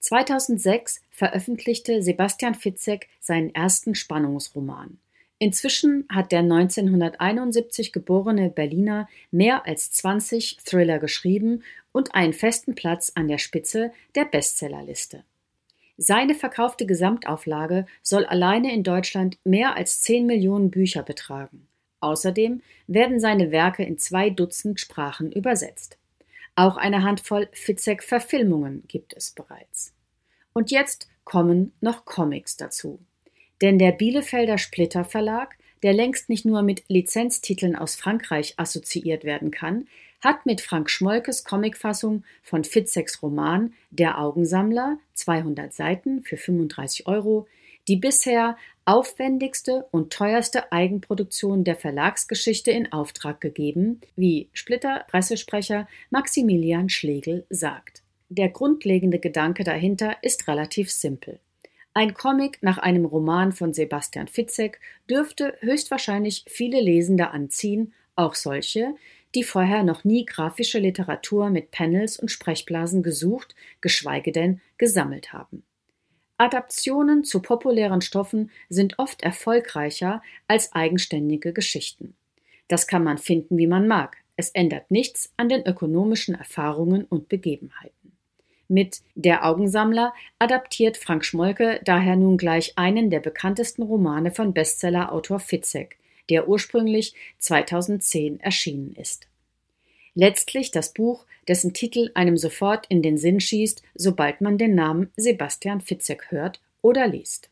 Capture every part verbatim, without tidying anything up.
zweitausendsechs veröffentlichte Sebastian Fitzek seinen ersten Spannungsroman. Inzwischen hat der neunzehnhunderteinundsiebzig geborene Berliner mehr als zwanzig Thriller geschrieben und einen festen Platz an der Spitze der Bestsellerliste. Seine verkaufte Gesamtauflage soll alleine in Deutschland mehr als zehn Millionen Bücher betragen. Außerdem werden seine Werke in zwei Dutzend Sprachen übersetzt. Auch eine Handvoll Fitzek-Verfilmungen gibt es bereits. Und jetzt kommen noch Comics dazu. Denn der Bielefelder Splitter Verlag, der längst nicht nur mit Lizenztiteln aus Frankreich assoziiert werden kann, hat mit Frank Schmollkes Comicfassung von Fitzeks Roman Der Augensammler, zweihundert Seiten für fünfunddreißig Euro, die bisher aufwendigste und teuerste Eigenproduktion der Verlagsgeschichte in Auftrag gegeben, wie Splitter-Pressesprecher Maximilian Schlegel sagt. Der grundlegende Gedanke dahinter ist relativ simpel. Ein Comic nach einem Roman von Sebastian Fitzek dürfte höchstwahrscheinlich viele Lesende anziehen, auch solche, die vorher noch nie grafische Literatur mit Panels und Sprechblasen gesucht, geschweige denn gesammelt haben. Adaptionen zu populären Stoffen sind oft erfolgreicher als eigenständige Geschichten. Das kann man finden, wie man mag. Es ändert nichts an den ökonomischen Erfahrungen und Begebenheiten. Mit Der Augensammler adaptiert Frank Schmollke daher nun gleich einen der bekanntesten Romane von Bestsellerautor Fitzek, der ursprünglich zweitausendzehn erschienen ist. Letztlich das Buch, dessen Titel einem sofort in den Sinn schießt, sobald man den Namen Sebastian Fitzek hört oder liest.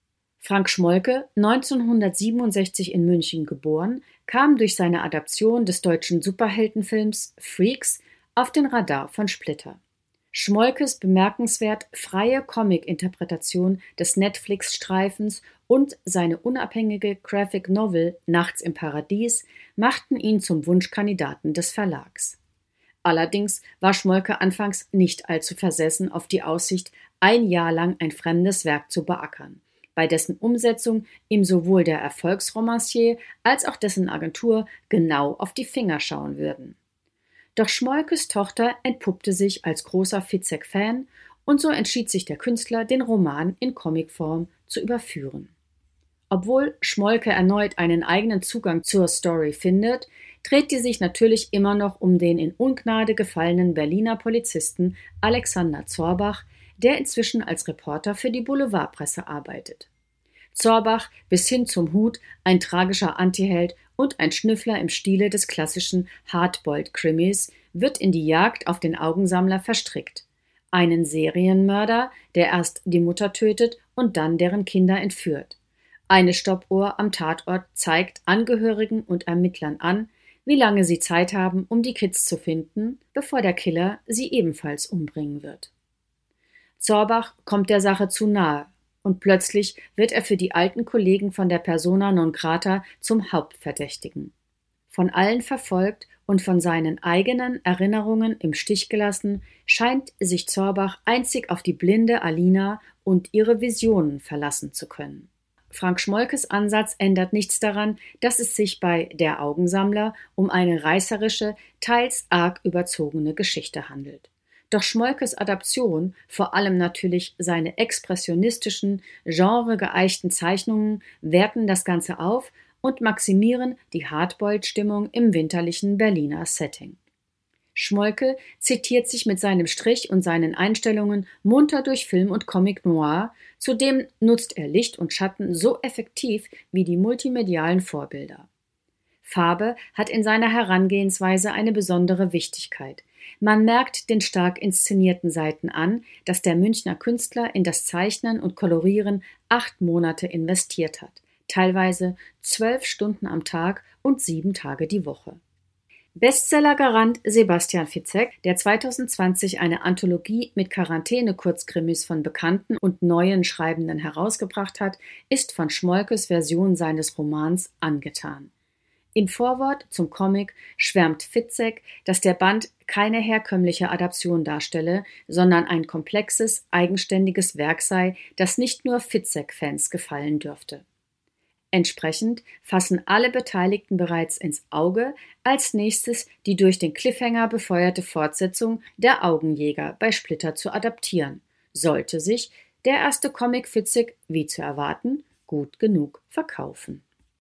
Frank Schmollke, neunzehnhundertsiebenundsechzig in München geboren, kam durch seine Adaption des deutschen Superheldenfilms Freaks auf den Radar von Splitter. Schmollkes bemerkenswert freie Comic-Interpretation des Netflix-Streifens und seine unabhängige Graphic Novel Nachts im Paradies machten ihn zum Wunschkandidaten des Verlags. Allerdings war Schmollke anfangs nicht allzu versessen auf die Aussicht, ein Jahr lang ein fremdes Werk zu beackern, bei dessen Umsetzung ihm sowohl der Erfolgsromancier als auch dessen Agentur genau auf die Finger schauen würden. Doch Schmollkes Tochter entpuppte sich als großer Fitzek-Fan und so entschied sich der Künstler, den Roman in Comicform zu überführen. Obwohl Schmollke erneut einen eigenen Zugang zur Story findet, dreht die sich natürlich immer noch um den in Ungnade gefallenen Berliner Polizisten Alexander Zorbach, der inzwischen als Reporter für die Boulevardpresse arbeitet. Zorbach, bis hin zum Hut, ein tragischer Antiheld und ein Schnüffler im Stile des klassischen Hardboiled-Krimis, wird in die Jagd auf den Augensammler verstrickt. Einen Serienmörder, der erst die Mutter tötet und dann deren Kinder entführt. Eine Stoppuhr am Tatort zeigt Angehörigen und Ermittlern an, wie lange sie Zeit haben, um die Kids zu finden, bevor der Killer sie ebenfalls umbringen wird. Zorbach kommt der Sache zu nahe und plötzlich wird er für die alten Kollegen von der Persona non grata zum Hauptverdächtigen. Von allen verfolgt und von seinen eigenen Erinnerungen im Stich gelassen, scheint sich Zorbach einzig auf die blinde Alina und ihre Visionen verlassen zu können. Frank Schmollkes Ansatz ändert nichts daran, dass es sich bei Der Augensammler um eine reißerische, teils arg überzogene Geschichte handelt. Doch Schmollkes Adaption, vor allem natürlich seine expressionistischen, genregeeichten Zeichnungen, werten das Ganze auf und maximieren die Hardboiled-Stimmung im winterlichen Berliner Setting. Schmollke zitiert sich mit seinem Strich und seinen Einstellungen munter durch Film und Comic Noir, zudem nutzt er Licht und Schatten so effektiv wie die multimedialen Vorbilder. Farbe hat in seiner Herangehensweise eine besondere Wichtigkeit. Man merkt den stark inszenierten Seiten an, dass der Münchner Künstler in das Zeichnen und Kolorieren acht Monate investiert hat, teilweise zwölf Stunden am Tag und sieben Tage die Woche. Bestsellergarant Sebastian Fitzek, der zweitausendzwanzig eine Anthologie mit Quarantäne-Kurzkrimis von bekannten und neuen Schreibenden herausgebracht hat, ist von Schmollkes Version seines Romans angetan. Im Vorwort zum Comic schwärmt Fitzek, dass der Band keine herkömmliche Adaption darstelle, sondern ein komplexes, eigenständiges Werk sei, das nicht nur Fitzek-Fans gefallen dürfte. Entsprechend fassen alle Beteiligten bereits ins Auge, als nächstes die durch den Cliffhanger befeuerte Fortsetzung Der Augenjäger bei Splitter zu adaptieren. sollte sich der erste Comic Fitzek, wie zu erwarten, gut genug verkaufen.